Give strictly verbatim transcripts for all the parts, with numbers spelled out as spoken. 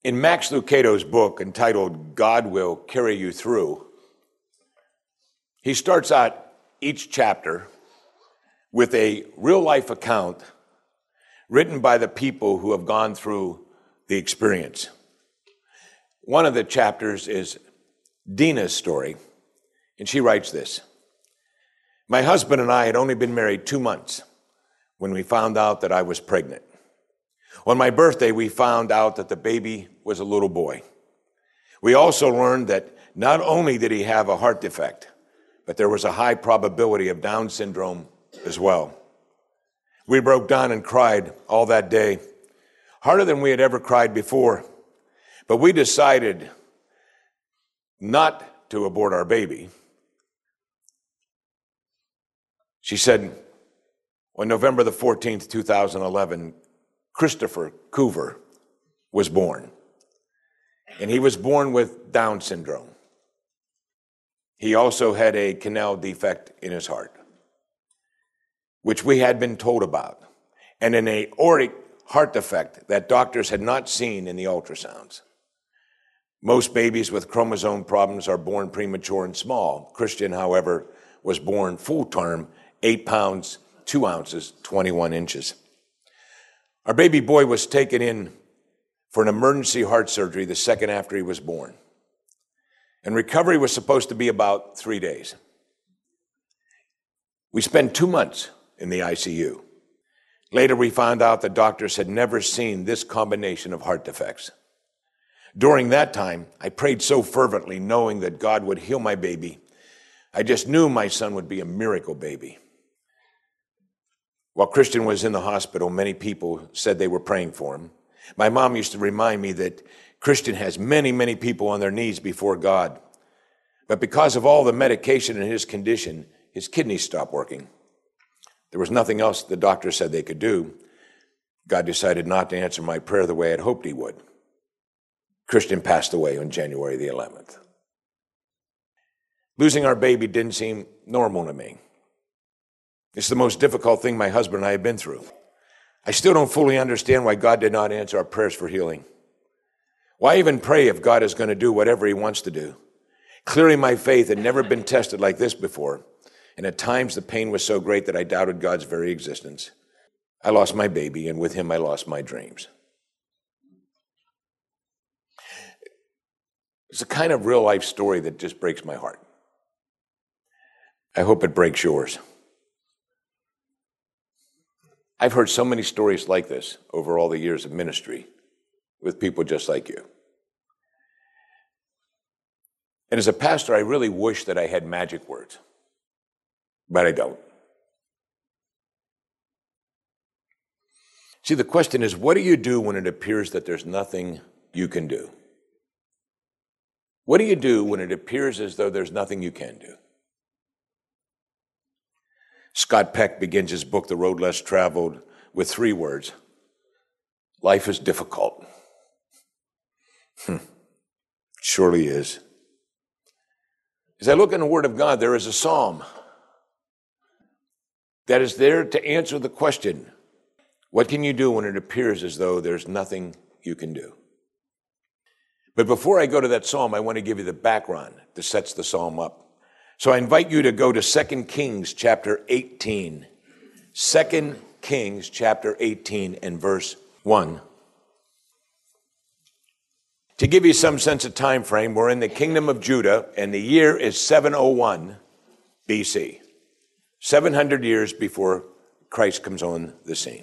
In Max Lucado's book entitled God Will Carry You Through, he starts out each chapter with a real-life account written by the people who have gone through the experience. One of the chapters is Dina's story, and she writes this: "My husband and I had only been married two months when we found out that I was pregnant. On my birthday, we found out that the baby was a little boy. We also learned that not only did he have a heart defect, but there was a high probability of Down syndrome as well. We broke down and cried all that day, harder than we had ever cried before. But we decided not to abort our baby." She said, on November the fourteenth, two thousand eleven, Christopher Coover was born. And he was born with Down syndrome. He also had a canal defect in his heart, which we had been told about, and an aortic heart defect that doctors had not seen in the ultrasounds. Most babies with chromosome problems are born premature and small. Christian, however, was born full-term, eight pounds, two ounces, twenty-one inches. Our baby boy was taken in for an emergency heart surgery the second after he was born. And recovery was supposed to be about three days. We spent two months in the I C U. Later, we found out that doctors had never seen this combination of heart defects. During that time, I prayed so fervently, knowing that God would heal my baby. I just knew my son would be a miracle baby. While Christian was in the hospital, many people said they were praying for him. My mom used to remind me that Christian has many, many people on their knees before God. But because of all the medication in his condition, his kidneys stopped working. There was nothing else the doctor said they could do. God decided not to answer my prayer the way I'd hoped he would. Christian passed away on January the eleventh. Losing our baby didn't seem normal to me. It's the most difficult thing my husband and I have been through. I still don't fully understand why God did not answer our prayers for healing. Why even pray if God is going to do whatever he wants to do? Clearly, my faith had never been tested like this before, and at times the pain was so great that I doubted God's very existence. I lost my baby, and with him I lost my dreams. It's a kind of real-life story that just breaks my heart. I hope it breaks yours. I've heard so many stories like this over all the years of ministry with people just like you. And as a pastor, I really wish that I had magic words, but I don't. See, the question is, what do you do when it appears that there's nothing you can do? What do you do when it appears as though there's nothing you can do? Scott Peck begins his book, The Road Less Traveled, with three words: life is difficult. Hmm. It surely is. As I look in the Word of God, there is a psalm that is there to answer the question, what can you do when it appears as though there's nothing you can do? But before I go to that psalm, I want to give you the background that sets the psalm up. So I invite you to go to Second Kings chapter eighteen. Second Kings chapter eighteen and verse one. To give you some sense of time frame, we're in the kingdom of Judah, and the year is seven oh one B C, seven hundred years before Christ comes on the scene.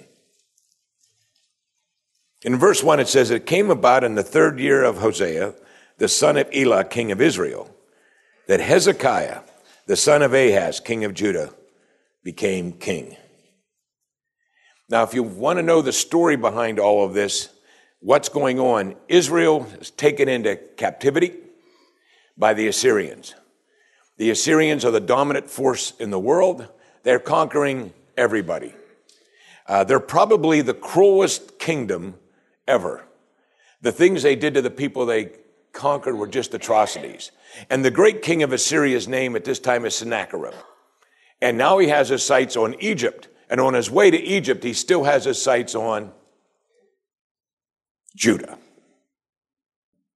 In verse one, it says, "It came about in the third year of Hosea, the son of Elah, king of Israel, that Hezekiah, the son of Ahaz, king of Judah, became king." Now, if you want to know the story behind all of this, what's going on, Israel is taken into captivity by the Assyrians. The Assyrians are the dominant force in the world. They're conquering everybody. Uh, they're probably the cruelest kingdom ever. The things they did to the people they conquered were just atrocities. And the great king of Assyria's name at this time is Sennacherib. And now he has his sights on Egypt. And on his way to Egypt, he still has his sights on Judah.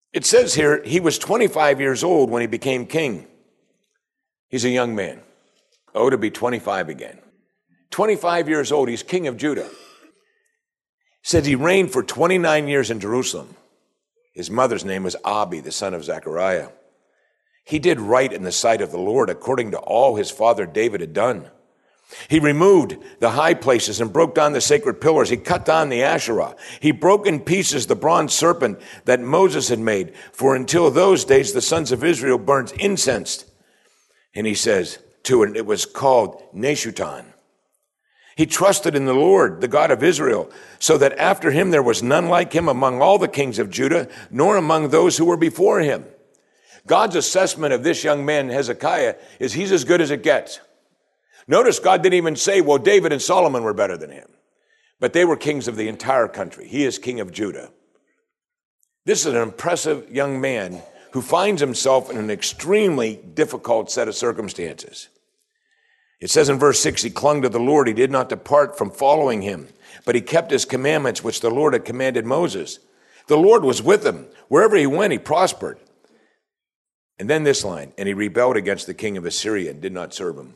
It says here, he was twenty-five years old when he became king. He's a young man. Oh, to be twenty-five again. twenty-five years old, he's king of Judah. It said he reigned for twenty-nine years in Jerusalem. His mother's name was Abi, the son of Zechariah. He did right in the sight of the Lord, according to all his father David had done. He removed the high places and broke down the sacred pillars. He cut down the Asherah. He broke in pieces the bronze serpent that Moses had made. For until those days, the sons of Israel burned incense. And he says to it, it was called Neshutan. He trusted in the Lord, the God of Israel, so that after him there was none like him among all the kings of Judah, nor among those who were before him. God's assessment of this young man, Hezekiah, is he's as good as it gets. Notice God didn't even say, well, David and Solomon were better than him. But they were kings of the entire country. He is king of Judah. This is an impressive young man who finds himself in an extremely difficult set of circumstances. It says in verse six, he clung to the Lord. He did not depart from following him, but he kept his commandments, which the Lord had commanded Moses. The Lord was with him. Wherever he went, he prospered. And then this line, and he rebelled against the king of Assyria and did not serve him.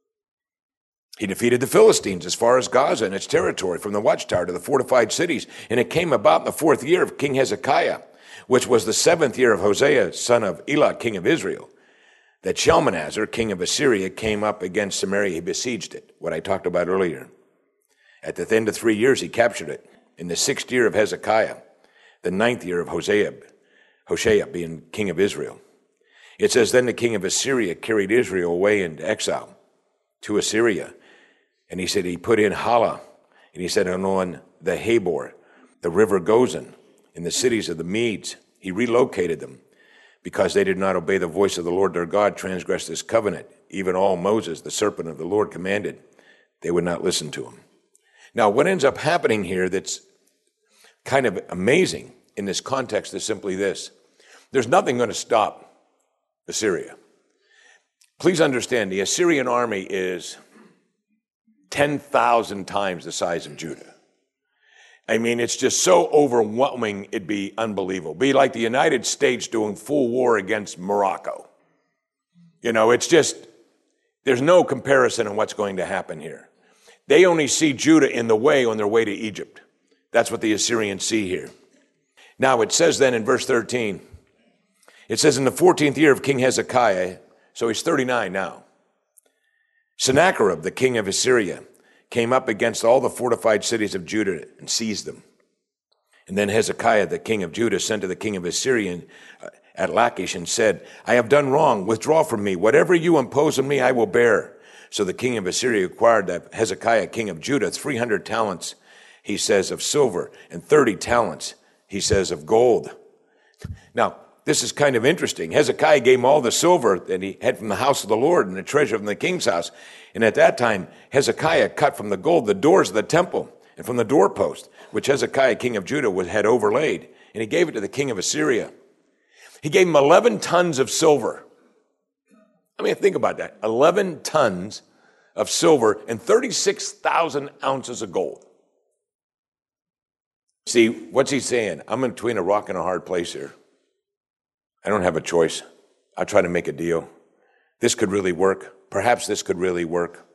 He defeated the Philistines as far as Gaza and its territory, from the watchtower to the fortified cities. And it came about in the fourth year of King Hezekiah, which was the seventh year of Hosea, son of Elah, king of Israel, that Shalmaneser, king of Assyria, came up against Samaria. He besieged it, what I talked about earlier. At the end of three years, he captured it. In the sixth year of Hezekiah, the ninth year of Hosea, Hoshea being king of Israel. It says, then the king of Assyria carried Israel away into exile to Assyria. And he said he put in Hala, and he said on the Habor, the river Gozan, in the cities of the Medes. He relocated them because they did not obey the voice of the Lord their God, transgressed his covenant. Even all Moses, the serpent of the Lord, commanded. They would not listen to him. Now, what ends up happening here that's kind of amazing in this context is simply this. There's nothing going to stop Assyria. Please understand, the Assyrian army is ten thousand times the size of Judah. I mean, it's just so overwhelming, it'd be unbelievable. Be like the United States doing full war against Morocco. You know, it's just, there's no comparison on what's going to happen here. They only see Judah in the way on their way to Egypt. That's what the Assyrians see here. Now, it says then in verse thirteen, it says in the fourteenth year of King Hezekiah, so he's thirty-nine now, Sennacherib, the king of Assyria, came up against all the fortified cities of Judah and seized them. And then Hezekiah, the king of Judah, sent to the king of Assyria at Lachish and said, I have done wrong. Withdraw from me. Whatever you impose on me, I will bear. So the king of Assyria acquired that Hezekiah, king of Judah, three hundred talents, he says, of silver, and thirty talents, he says, of gold. Now, this is kind of interesting. Hezekiah gave him all the silver that he had from the house of the Lord and the treasure from the king's house. And at that time, Hezekiah cut from the gold the doors of the temple and from the doorpost, which Hezekiah, king of Judah, had overlaid. And he gave it to the king of Assyria. He gave him eleven tons of silver. I mean, think about that. eleven tons of silver and thirty-six thousand ounces of gold. See, what's he saying? I'm in between a rock and a hard place here. I don't have a choice. I'll try to make a deal. This could really work. Perhaps this could really work.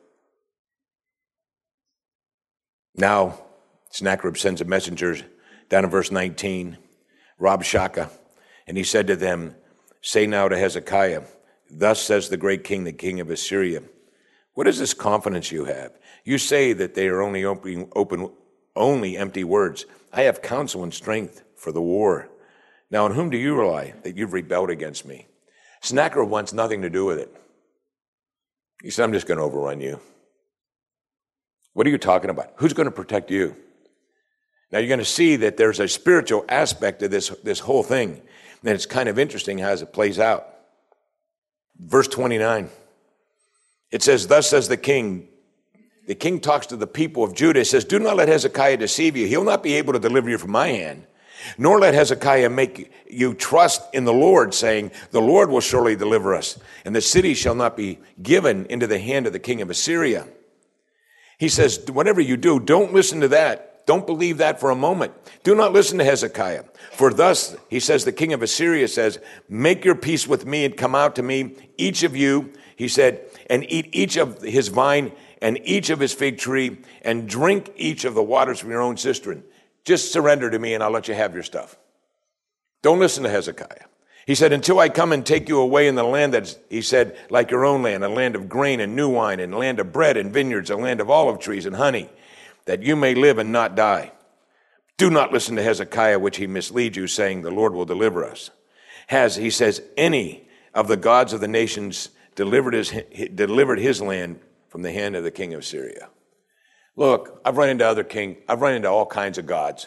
Now, Sennacherib sends a messenger down in verse nineteen, Rabshakeh, and he said to them, say now to Hezekiah, thus says the great king, the king of Assyria, what is this confidence you have? You say that they are only open, open, only empty words. I have counsel and strength for the war. Now, on whom do you rely that you've rebelled against me? Sennacherib wants nothing to do with it. He said, I'm just going to overrun you. What are you talking about? Who's going to protect you? Now, you're going to see that there's a spiritual aspect to this, this whole thing. And it's kind of interesting as it plays out. Verse twenty-nine, it says, thus says the king. The king talks to the people of Judah. He says, do not let Hezekiah deceive you. He'll not be able to deliver you from my hand. Nor let Hezekiah make you trust in the Lord, saying, the Lord will surely deliver us, and the city shall not be given into the hand of the king of Assyria. He says, whatever you do, don't listen to that. Don't believe that for a moment. Do not listen to Hezekiah. For thus, he says, the king of Assyria says, make your peace with me and come out to me, each of you, he said, and eat each of his vine and each of his fig tree and drink each of the waters from your own cistern. Just surrender to me and I'll let you have your stuff. Don't listen to Hezekiah. He said, until I come and take you away in the land that's, he said, like your own land, a land of grain and new wine, and a land of bread and vineyards, a land of olive trees and honey, that you may live and not die. Do not listen to Hezekiah, which he misleads you, saying, the Lord will deliver us. Has, he says, any of the gods of the nations delivered his, delivered his land from the hand of the king of Syria? Look, I've run into other king, I've run into all kinds of gods.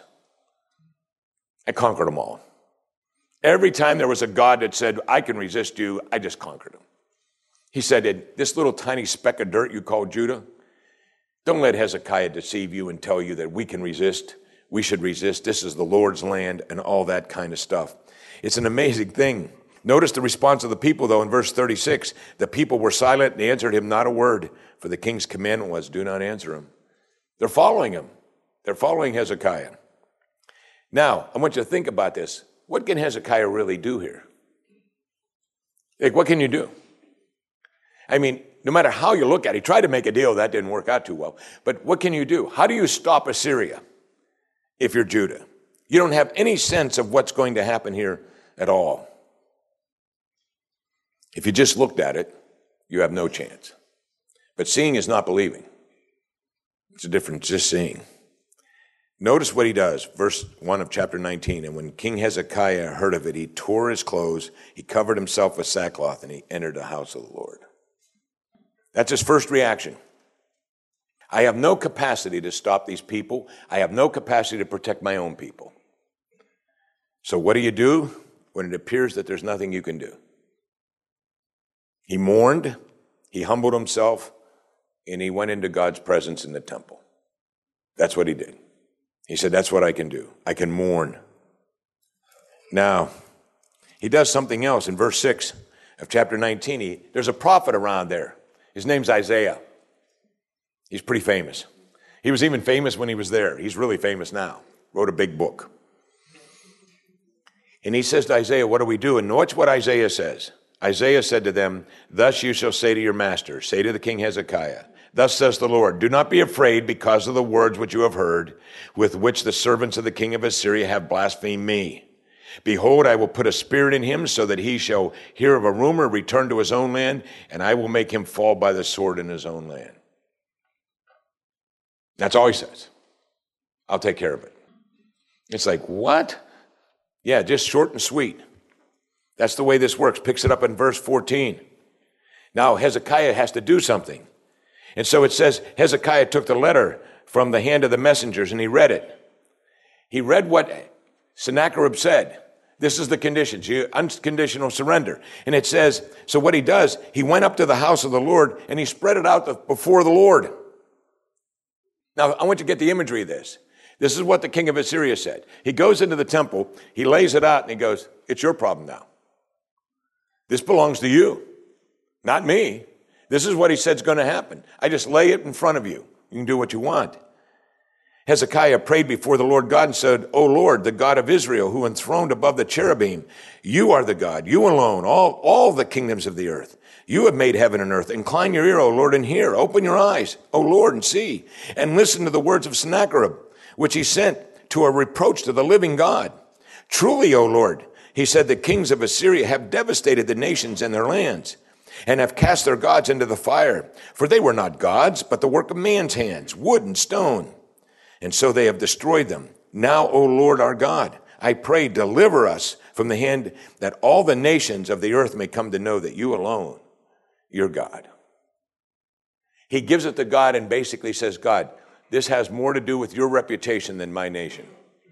I conquered them all. Every time there was a God that said, I can resist you, I just conquered him. He said, this little tiny speck of dirt you call Judah, don't let Hezekiah deceive you and tell you that we can resist. We should resist. This is the Lord's land and all that kind of stuff. It's an amazing thing. Notice the response of the people, though, in verse thirty-six. The people were silent and they answered him not a word, for the king's commandment was, do not answer him. They're following him. They're following Hezekiah. Now, I want you to think about this. What can Hezekiah really do here? Like, what can you do? I mean, no matter how you look at it, he tried to make a deal, that didn't work out too well. But what can you do? How do you stop Assyria if you're Judah? You don't have any sense of what's going to happen here at all. If you just looked at it, you have no chance. But seeing is not believing. It's a difference, just seeing. Notice what he does, verse one of chapter nineteen. And when King Hezekiah heard of it, he tore his clothes, he covered himself with sackcloth, and he entered the house of the Lord. That's his first reaction. I have no capacity to stop these people. I have no capacity to protect my own people. So what do you do when it appears that there's nothing you can do? He mourned, he humbled himself, and he went into God's presence in the temple. That's what he did. He said, that's what I can do. I can mourn. Now, he does something else in verse six of chapter nineteen. He, there's a prophet around there. His name's Isaiah. He's pretty famous. He was even famous when he was there. He's really famous now. Wrote a big book. And he says to Isaiah, what do we do? And watch what Isaiah says. Isaiah said to them, thus you shall say to your master, say to the king Hezekiah, thus says the Lord, do not be afraid because of the words which you have heard, with which the servants of the king of Assyria have blasphemed me. Behold, I will put a spirit in him so that he shall hear of a rumor, return to his own land, and I will make him fall by the sword in his own land. That's all he says. I'll take care of it. It's like, what? Yeah, just short and sweet. That's the way this works. Picks it up in verse fourteen. Now Hezekiah has to do something. And so it says, Hezekiah took the letter from the hand of the messengers and he read it. He read what Sennacherib said. This is the conditions, unconditional surrender. And it says, so what he does, he went up to the house of the Lord and he spread it out before the Lord. Now, I want you to get the imagery of this. This is what the king of Assyria said. He goes into the temple, he lays it out, and he goes, it's your problem now. This belongs to you, not me. This is what he said is going to happen. I just lay it in front of you. You can do what you want. Hezekiah prayed before the Lord God and said, O Lord, the God of Israel, who enthroned above the cherubim, you are the God, you alone, all, all the kingdoms of the earth. You have made heaven and earth. Incline your ear, O Lord, and hear. Open your eyes, O Lord, and see. And listen to the words of Sennacherib, which he sent to a reproach to the living God. Truly, O Lord, he said, the kings of Assyria have devastated the nations and their lands, and have cast their gods into the fire. For they were not gods, but the work of man's hands, wood and stone. And so they have destroyed them. Now, O Lord our God, I pray, deliver us from the hand, that all the nations of the earth may come to know that you alone, you're God. He gives it to God and basically says, God, this has more to do with your reputation than my nation.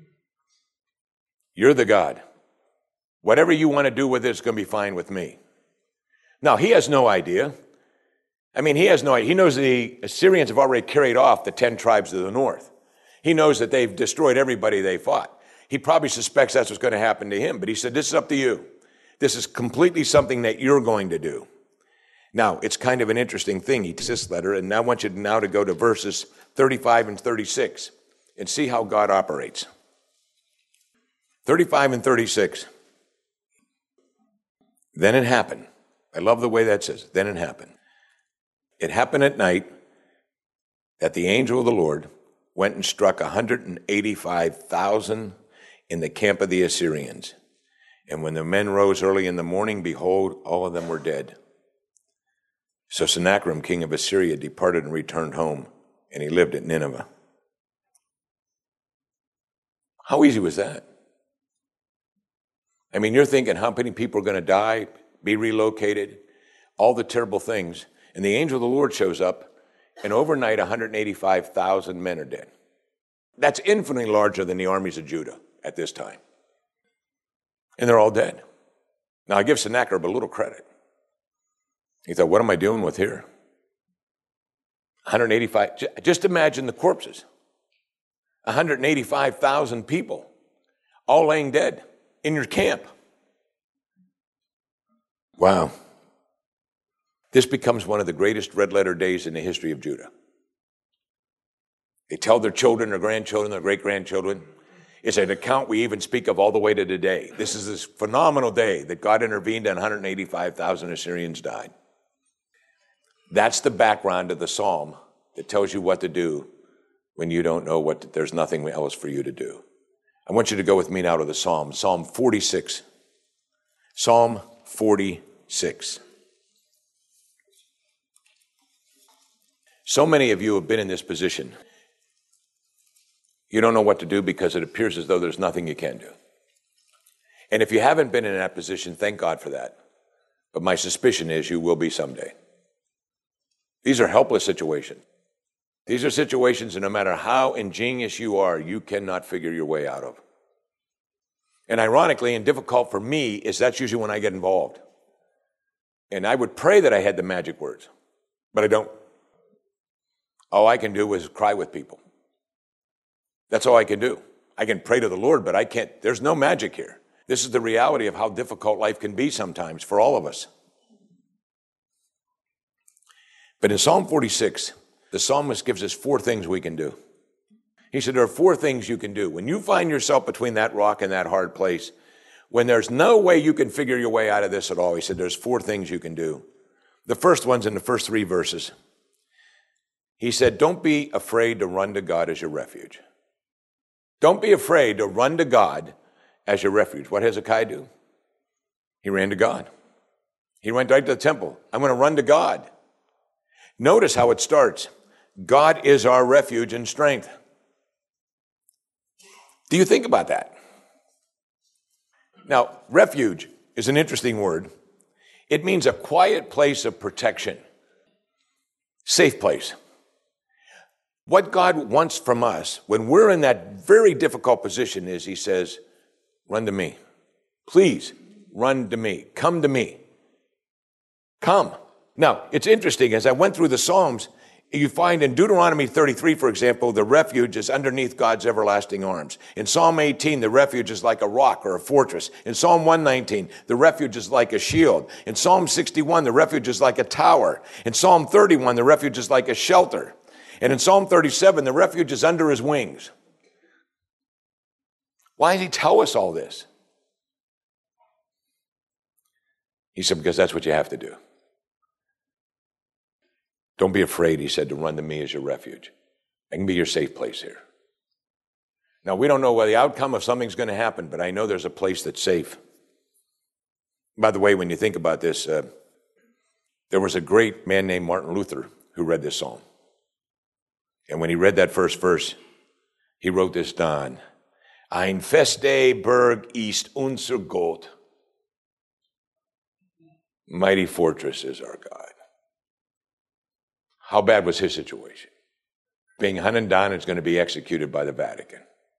You're the God. Whatever you want to do with it is going to be fine with me. Now, he has no idea. I mean, he has no idea. He knows the Assyrians have already carried off the ten tribes of the north. He knows that they've destroyed everybody they fought. He probably suspects that's what's going to happen to him. But he said, this is up to you. This is completely something that you're going to do. Now, it's kind of an interesting thing. He takes this letter, and I want you now to go to verses thirty-five and thirty-six. and see how God operates. thirty-five and thirty-six. Then it happened. I love the way that says, then it happened. It happened at night that the angel of the Lord went and struck one hundred eighty-five thousand in the camp of the Assyrians. And when the men rose early in the morning, behold, all of them were dead. So Sennacherib, king of Assyria, departed and returned home, and he lived at Nineveh. How easy was that? I mean, you're thinking how many people are going to die, be relocated, all the terrible things. And the angel of the Lord shows up, and overnight one hundred eighty-five thousand men are dead. That's infinitely larger than the armies of Judah at this time. And they're all dead. Now, I give Sennacherib a little credit. He thought, what am I dealing with here? one hundred eighty-five, just imagine the corpses. one hundred eighty-five thousand people, all laying dead in your camp. Wow. This becomes one of the greatest red letter days in the history of Judah. They tell their children, their grandchildren, their great-grandchildren. It's an account we even speak of all the way to today. This is this phenomenal day that God intervened and one hundred eighty-five thousand Assyrians died. That's the background of the psalm that tells you what to do when you don't know what, to, there's nothing else for you to do. I want you to go with me now to the psalm, Psalm forty-six. Psalm forty-six. So many of you have been in this position. You don't know what to do because it appears as though there's nothing you can do. And if you haven't been in that position, thank God for that. But my suspicion is you will be someday. These are helpless situations. These are situations that no matter how ingenious you are, you cannot figure your way out of. And ironically, and difficult for me, is that's usually when I get involved. And I would pray that I had the magic words, but I don't. All I can do is cry with people. That's all I can do. I can pray to the Lord, but I can't. There's no magic here. This is the reality of how difficult life can be sometimes for all of us. But in Psalm forty-six, the psalmist gives us four things we can do. He said, there are four things you can do. When you find yourself between that rock and that hard place, when there's no way you can figure your way out of this at all, he said, there's four things you can do. The first one's in the first three verses. He said, don't be afraid to run to God as your refuge. Don't be afraid to run to God as your refuge. What does Hezekiah do? He ran to God. He went right to the temple. I'm going to run to God. Notice how it starts. God is our refuge and strength. Do you think about that? Now, refuge is an interesting word. It means a quiet place of protection. Safe place. What God wants from us when we're in that very difficult position is he says, run to me. Please run to me. Come to me. Come. Now, it's interesting. As I went through the Psalms, you find in Deuteronomy thirty-three, for example, the refuge is underneath God's everlasting arms. In Psalm eighteen, the refuge is like a rock or a fortress. In Psalm one nineteen, the refuge is like a shield. In Psalm sixty-one, the refuge is like a tower. In Psalm thirty-one, the refuge is like a shelter. And in Psalm thirty-seven, the refuge is under his wings. Why does he tell us all this? He said, because that's what you have to do. Don't be afraid, he said, to run to me as your refuge. I can be your safe place here. Now, we don't know what the outcome of something's going to happen, but I know there's a place that's safe. By the way, when you think about this, uh, there was a great man named Martin Luther who read this psalm. And when he read that first verse, he wrote this down. Ein feste Burg ist unser Gott. Mighty fortress is our God. How bad was his situation? Being hunted down is going to be executed by the Vatican.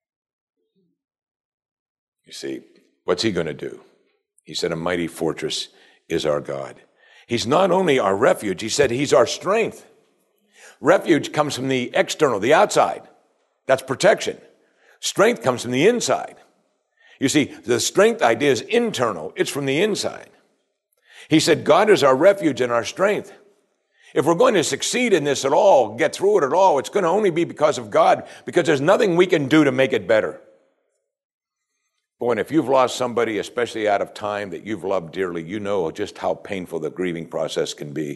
You see, what's he going to do? He said, a mighty fortress is our God. He's not only our refuge, he said he's our strength. Refuge comes from the external, the outside. That's protection. Strength comes from the inside. You see, the strength idea is internal. It's from the inside. He said, God is our refuge and our strength. If we're going to succeed in this at all, get through it at all, it's going to only be because of God, because there's nothing we can do to make it better. Boy, and if you've lost somebody, especially out of time, that you've loved dearly, you know just how painful the grieving process can be.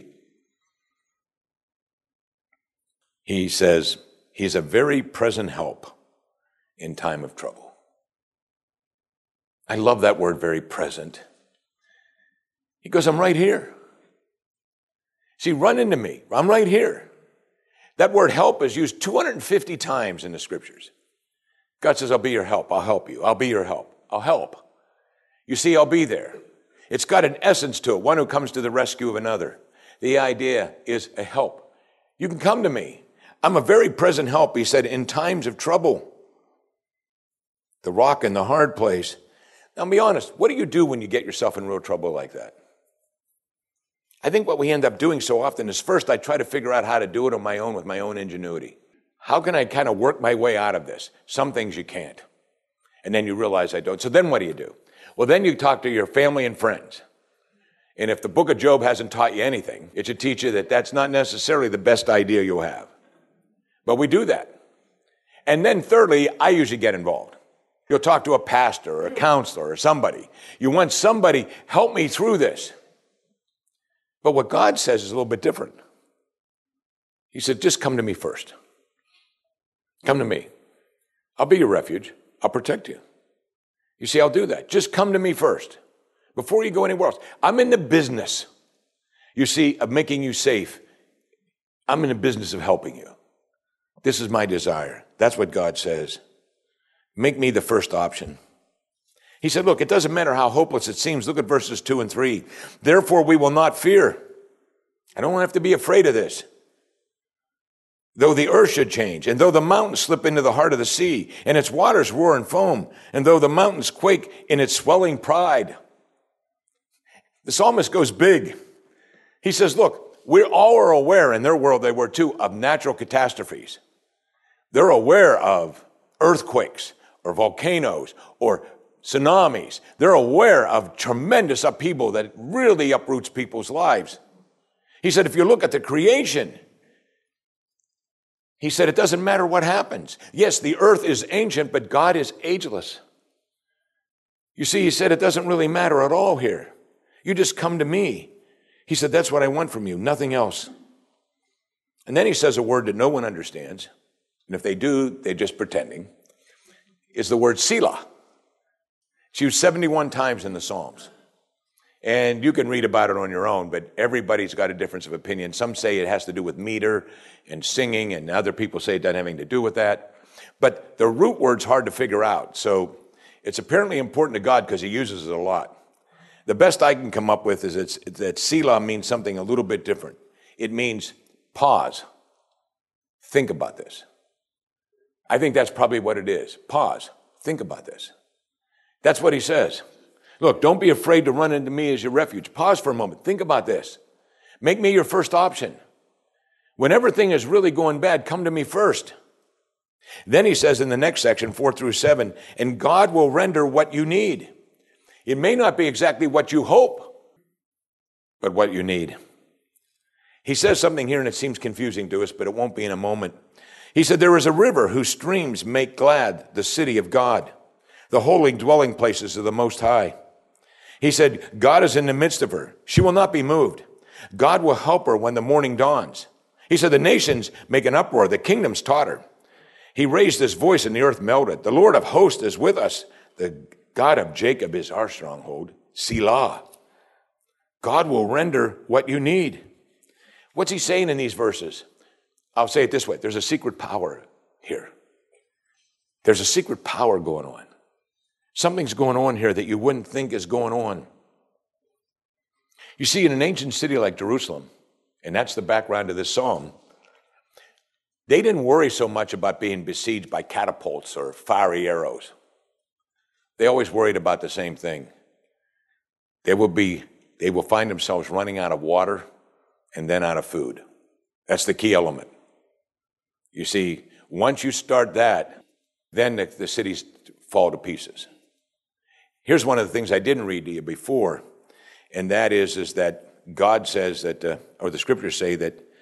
He says he's a very present help in time of trouble. I love that word, very present. He goes, I'm right here. See, run into me. I'm right here. That word help is used two hundred fifty times in the scriptures. God says, I'll be your help. I'll help you. I'll be your help. I'll help. You see, I'll be there. It's got an essence to it, one who comes to the rescue of another. The idea is a help. You can come to me. I'm a very present help, he said, in times of trouble. The rock in the hard place. Now, be honest, what do you do when you get yourself in real trouble like that? I think what we end up doing so often is first I try to figure out how to do it on my own with my own ingenuity. How can I kind of work my way out of this? Some things you can't. And then you realize I don't. So then what do you do? Well, then you talk to your family and friends. And if the book of Job hasn't taught you anything, it should teach you that that's not necessarily the best idea you'll have. But we do that. And then thirdly, I usually get involved. You'll talk to a pastor or a counselor or somebody. You want somebody, help me through this. But what God says is a little bit different. He said, just come to me first. Come to me. I'll be your refuge. I'll protect you. You see, I'll do that. Just come to me first before you go anywhere else. I'm in the business, you see, of making you safe. I'm in the business of helping you. This is my desire. That's what God says. Make me the first option. He said, look, it doesn't matter how hopeless it seems. Look at verses two and three. Therefore, we will not fear. I don't have to be afraid of this. Though the earth should change, and though the mountains slip into the heart of the sea, and its waters roar and foam, and though the mountains quake in its swelling pride. The psalmist goes big. He says, look, we all are aware, in their world they were too, of natural catastrophes. They're aware of earthquakes or volcanoes or tsunamis. They're aware of tremendous upheaval that really uproots people's lives. He said, if you look at the creation, he said, it doesn't matter what happens. Yes, the earth is ancient, but God is ageless. You see, he said, it doesn't really matter at all here. You just come to me. He said, that's what I want from you, nothing else. And then he says a word that no one understands. And if they do, they're just pretending. Is the word Selah. It's used seventy-one times in the Psalms. And you can read about it on your own, but everybody's got a difference of opinion. Some say it has to do with meter and singing, and other people say it doesn't have anything to do with that. But the root word's hard to figure out. So it's apparently important to God because he uses it a lot. The best I can come up with is it's, it's that Selah means something a little bit different. It means pause. Think about this. I think that's probably what it is. Pause. Think about this. That's what he says. Look, don't be afraid to run into me as your refuge. Pause for a moment. Think about this. Make me your first option. When everything is really going bad, come to me first. Then he says in the next section, four through seven, and God will render what you need. It may not be exactly what you hope, but what you need. He says something here and it seems confusing to us, but it won't be in a moment. He said, there is a river whose streams make glad the city of God, the holy dwelling places of the Most High. He said, God is in the midst of her. She will not be moved. God will help her when the morning dawns. He said, the nations make an uproar. The kingdoms totter. He raised his voice and the earth melted. The Lord of hosts is with us. The God of Jacob is our stronghold. Selah. God will render what you need. What's he saying in these verses? I'll say it this way. There's a secret power here. There's a secret power going on. Something's going on here that you wouldn't think is going on. You see, in an ancient city like Jerusalem, and that's the background of this psalm, they didn't worry so much about being besieged by catapults or fiery arrows. They always worried about the same thing. They will be, they will find themselves running out of water and then out of food. That's the key element. You see, once you start that, then the, the cities fall to pieces. Here's one of the things I didn't read to you before, and that is, is that God says that, uh, or the scriptures say that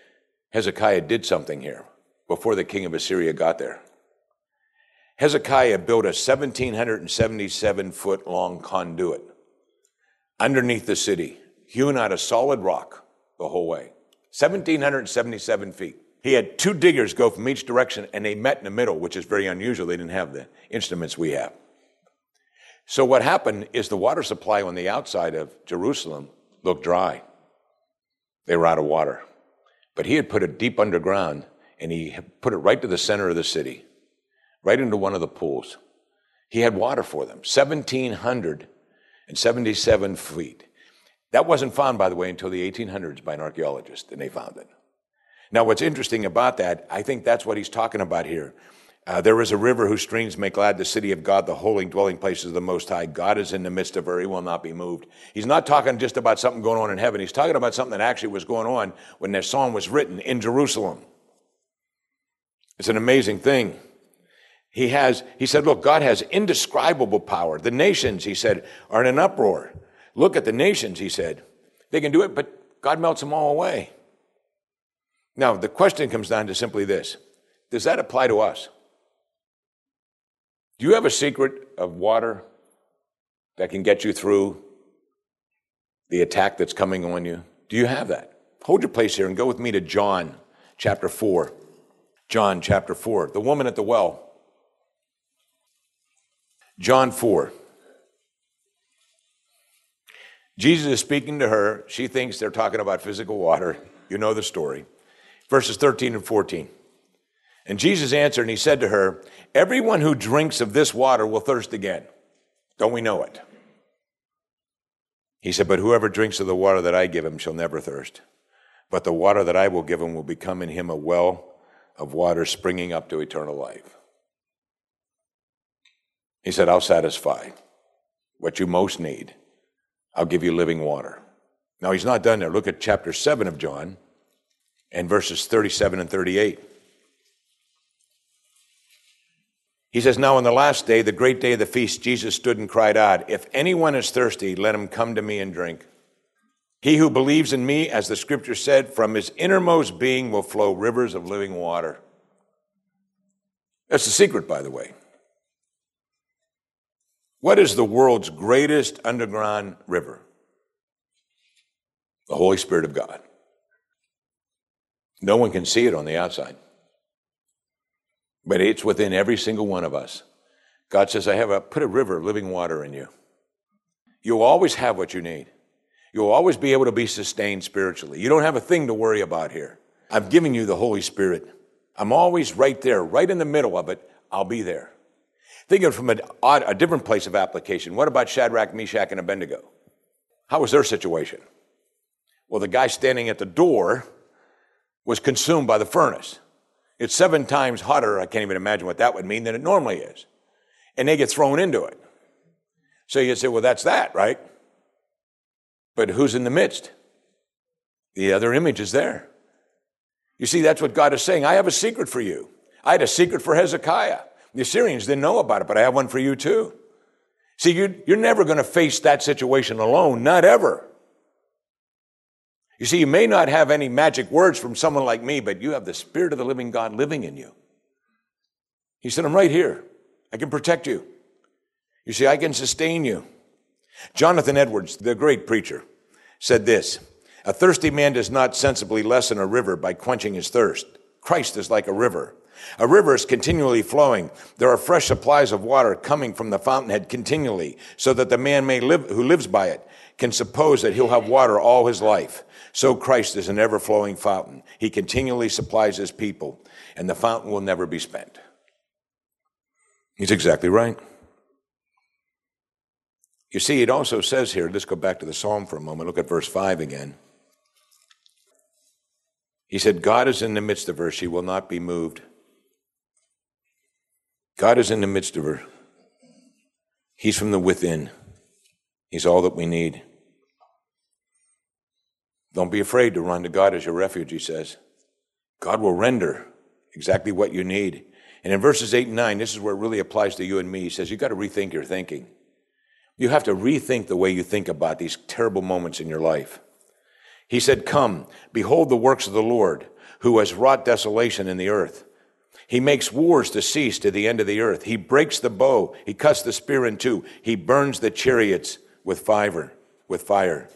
Hezekiah did something here before the king of Assyria got there. Hezekiah built a one thousand seven hundred seventy-seven foot long conduit underneath the city, hewn out of solid rock the whole way. one thousand seven hundred seventy-seven feet. He had two diggers go from each direction, and they met in the middle, which is very unusual. They didn't have the instruments we have. So what happened is the water supply on the outside of Jerusalem looked dry. They were out of water. But he had put it deep underground, and he put it right to the center of the city, right into one of the pools. He had water for them, one thousand seven hundred seventy-seven feet. That wasn't found, by the way, until the eighteen hundreds by an archaeologist, and they found it. Now, what's interesting about that, I think that's what he's talking about here. Uh, there is a river whose streams make glad the city of God, the holy dwelling places of the Most High. God is in the midst of her. He will not be moved. He's not talking just about something going on in heaven. He's talking about something that actually was going on when that song was written in Jerusalem. It's an amazing thing. He has, he said, look, God has indescribable power. The nations, he said, are in an uproar. Look at the nations, he said. They can do it, but God melts them all away. Now, the question comes down to simply this. Does that apply to us? Do you have a secret of water that can get you through the attack that's coming on you? Do you have that? Hold your place here and go with me to John chapter four. John chapter four, the woman at the well. John four. Jesus is speaking to her. She thinks they're talking about physical water. You know the story. Verses thirteen and fourteen. And Jesus answered, and he said to her, everyone who drinks of this water will thirst again. Don't we know it? He said, but whoever drinks of the water that I give him shall never thirst. But the water that I will give him will become in him a well of water springing up to eternal life. He said, I'll satisfy what you most need. I'll give you living water. Now, he's not done there. Look at chapter seven of John and verses thirty-seven and thirty-eight. He says, now on the last day, the great day of the feast, Jesus stood and cried out, if anyone is thirsty, let him come to me and drink. He who believes in me, as the scripture said, from his innermost being will flow rivers of living water. That's the secret, by the way. What is the world's greatest underground river? The Holy Spirit of God. No one can see it on the outside. But it's within every single one of us. God says, I have a, put a river of living water in you. You'll always have what you need. You'll always be able to be sustained spiritually. You don't have a thing to worry about here. I'm giving you the Holy Spirit. I'm always right there, right in the middle of it. I'll be there. Think of it from a, a different place of application. What about Shadrach, Meshach, and Abednego? How was their situation? Well, the guy standing at the door was consumed by the furnace. It's seven times hotter, I can't even imagine what that would mean, than it normally is. And they get thrown into it. So you say, well, that's that, right? But who's in the midst? The other image is there. You see, that's what God is saying. I have a secret for you. I had a secret for Hezekiah. The Assyrians didn't know about it, but I have one for you too. See, you, you're never going to face that situation alone, not ever. You see, you may not have any magic words from someone like me, but you have the Spirit of the living God living in you. He said, I'm right here. I can protect you. You see, I can sustain you. Jonathan Edwards, the great preacher, said this, a thirsty man does not sensibly lessen a river by quenching his thirst. Christ is like a river. A river is continually flowing. There are fresh supplies of water coming from the fountainhead continually, so that the man may live who lives by it can suppose that he'll have water all his life. So Christ is an ever-flowing fountain. He continually supplies his people, and the fountain will never be spent. He's exactly right. You see, it also says here, let's go back to the Psalm for a moment. Look at verse five again. He said, God is in the midst of her. She will not be moved. God is in the midst of her. He's from the within. He's all that we need. Don't be afraid to run to God as your refuge, he says. God will render exactly what you need. And in verses eight and nine, this is where it really applies to you and me. He says, you've got to rethink your thinking. You have to rethink the way you think about these terrible moments in your life. He said, come, behold the works of the Lord, who has wrought desolation in the earth. He makes wars to cease to the end of the earth. He breaks the bow. He cuts the spear in two. He burns the chariots with fire, with fire.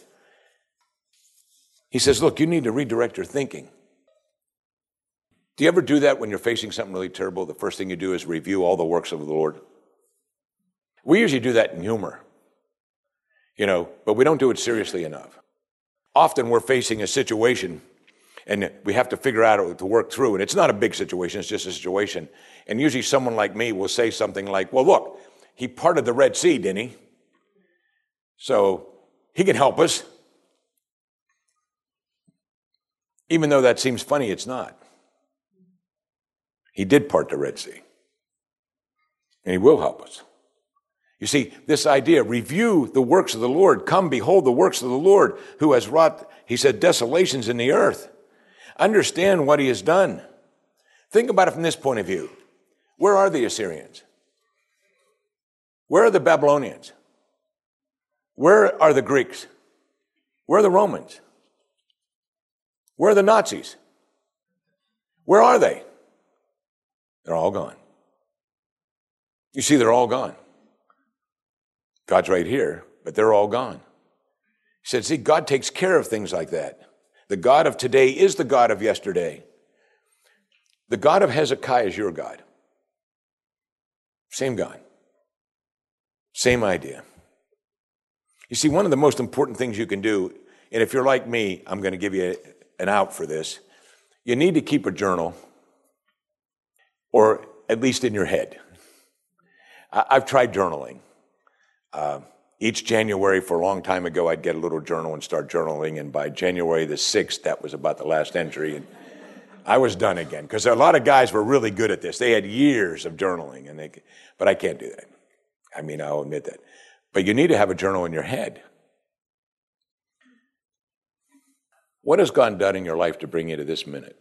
He says, look, you need to redirect your thinking. Do you ever do that when you're facing something really terrible? The first thing you do is review all the works of the Lord. We usually do that in humor, you know, but we don't do it seriously enough. Often we're facing a situation and we have to figure out how to work through. And it's not a big situation, it's just a situation. And usually someone like me will say something like, well, look, he parted the Red Sea, didn't he? So he can help us. Even though that seems funny, it's not. He did part the Red Sea. And he will help us. You see, this idea, review the works of the Lord. Come, behold the works of the Lord, who has wrought, he said, desolations in the earth. Understand what he has done. Think about it from this point of view. Where are the Assyrians? Where are the Babylonians? Where are the Greeks? Where are the Romans? Where are the Nazis? Where are they? They're all gone. You see, they're all gone. God's right here, but they're all gone. He said, see, God takes care of things like that. The God of today is the God of yesterday. The God of Hezekiah is your God. Same God. Same idea. You see, one of the most important things you can do, and if you're like me, I'm going to give you an out for this. You need to keep a journal, or at least in your head. I've tried journaling. Uh, each January, for a long time ago, I'd get a little journal and start journaling, and by January the sixth, that was about the last entry, and I was done again, because a lot of guys were really good at this. They had years of journaling, and they, but I can't do that. I mean, I'll admit that. But you need to have a journal in your head. What has God done in your life to bring you to this minute?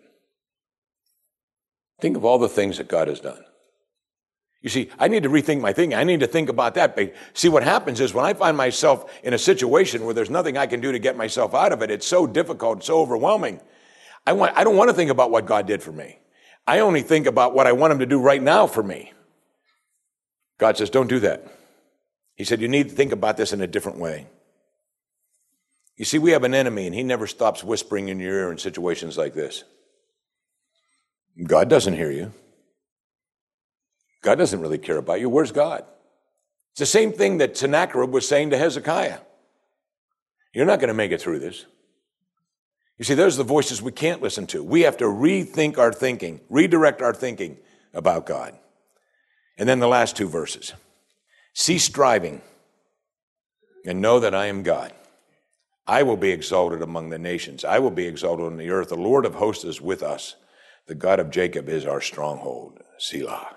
Think of all the things that God has done. You see, I need to rethink my thinking. I need to think about that. But see, what happens is when I find myself in a situation where there's nothing I can do to get myself out of it, it's so difficult, so overwhelming. I want, I don't want to think about what God did for me. I only think about what I want him to do right now for me. God says, don't do that. He said, you need to think about this in a different way. You see, we have an enemy, and he never stops whispering in your ear in situations like this. God doesn't hear you. God doesn't really care about you. Where's God? It's the same thing that Sennacherib was saying to Hezekiah. You're not going to make it through this. You see, those are the voices we can't listen to. We have to rethink our thinking, redirect our thinking about God. And then the last two verses. Cease striving and know that I am God. I will be exalted among the nations. I will be exalted on the earth. The Lord of hosts is with us. The God of Jacob is our stronghold. Selah.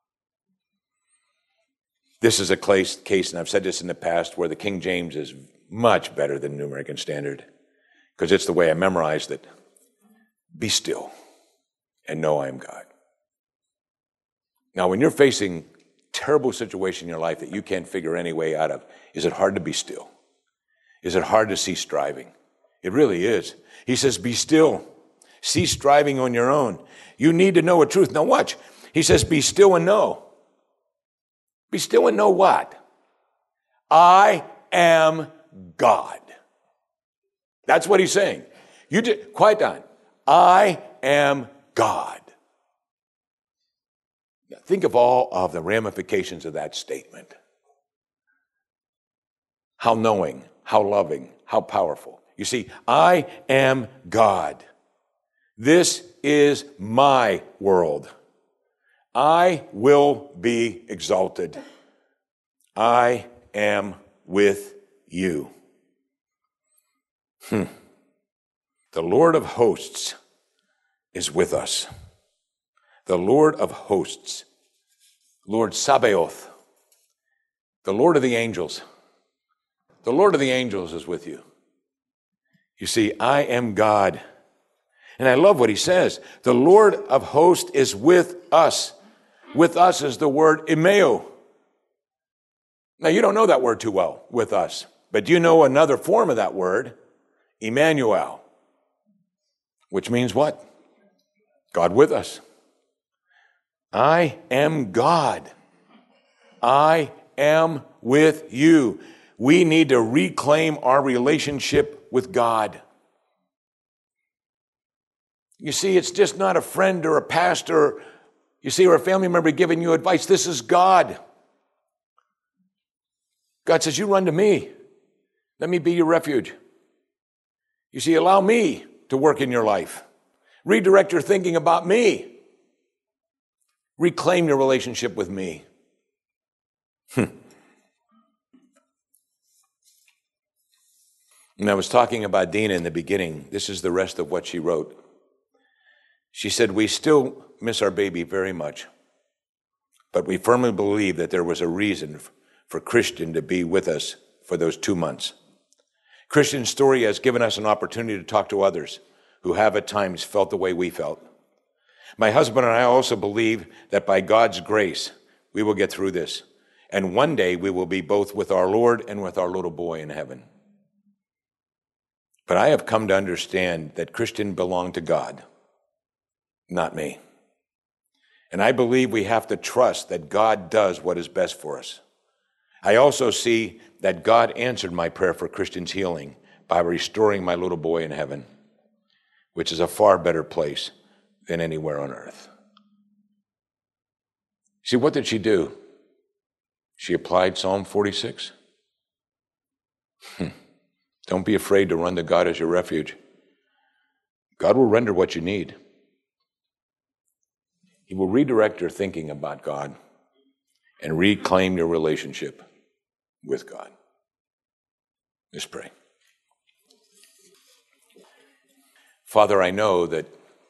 This is a case, and I've said this in the past, where the King James is much better than New American Standard, because it's the way I memorized it. Be still and know I am God. Now, when you're facing terrible situation in your life that you can't figure any way out of, is it hard to be still? Is it hard to cease striving? It really is. He says, be still. Cease striving on your own. You need to know a truth. Now watch. He says, be still and know. Be still and know what? I am God. That's what he's saying. You just, quiet down. I am God. Now think of all of the ramifications of that statement. How knowing, how loving, how powerful. You see, I am God. This is my world. I will be exalted. I am with you. Hmm. The Lord of hosts is with us. The Lord of hosts, Lord Sabaoth, the Lord of the angels. The Lord of the angels is with you. You see, I am God. And I love what he says. The Lord of hosts is with us. With us is the word Imeo. Now, you don't know that word too well, with us. But do you know another form of that word? Emmanuel. Which means what? God with us. I am God. I am with you. We need to reclaim our relationship with God. You see, it's just not a friend or a pastor, you see, or a family member giving you advice. This is God. God says, you run to me. Let me be your refuge. You see, allow me to work in your life. Redirect your thinking about me. Reclaim your relationship with me. Hmm. And I was talking about Dina in the beginning. This is the rest of what she wrote. She said, we still miss our baby very much, but we firmly believe that there was a reason for Christian to be with us for those two months. Christian's story has given us an opportunity to talk to others who have at times felt the way we felt. My husband and I also believe that by God's grace, we will get through this. And one day we will be both with our Lord and with our little boy in heaven. But I have come to understand that Christian belonged to God, not me. And I believe we have to trust that God does what is best for us. I also see that God answered my prayer for Christian's healing by restoring my little boy in heaven, which is a far better place than anywhere on earth. See, what did she do? She applied Psalm forty-six. Hmm. Don't be afraid to run to God as your refuge. God will render what you need. He will redirect your thinking about God and reclaim your relationship with God. Let's pray. Father, I know that,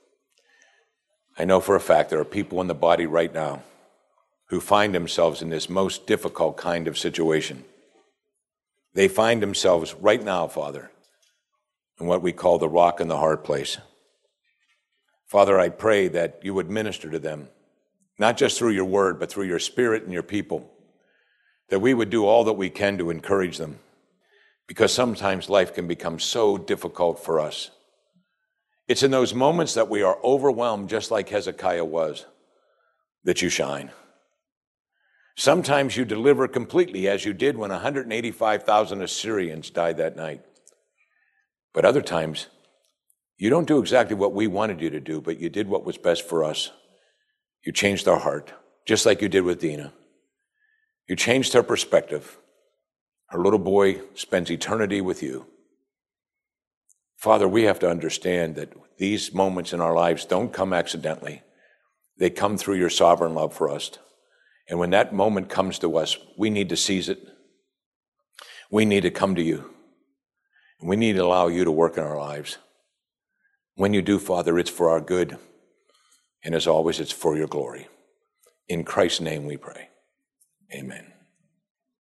I know for a fact there are people in the body right now who find themselves in this most difficult kind of situation. They find themselves right now, Father, in what we call the rock and the hard place. Father, I pray that you would minister to them, not just through your word, but through your spirit and your people, that we would do all that we can to encourage them, because sometimes life can become so difficult for us. It's in those moments that we are overwhelmed, just like Hezekiah was, that you shine. Sometimes you deliver completely, as you did when one hundred eighty-five thousand Assyrians died that night. But other times, you don't do exactly what we wanted you to do, but you did what was best for us. You changed our heart, just like you did with Dina. You changed her perspective. Her little boy spends eternity with you. Father, we have to understand that these moments in our lives don't come accidentally. They come through your sovereign love for us. And when that moment comes to us, we need to seize it. We need to come to you. And we need to allow you to work in our lives. When you do, Father, it's for our good. And as always, it's for your glory. In Christ's name we pray. Amen.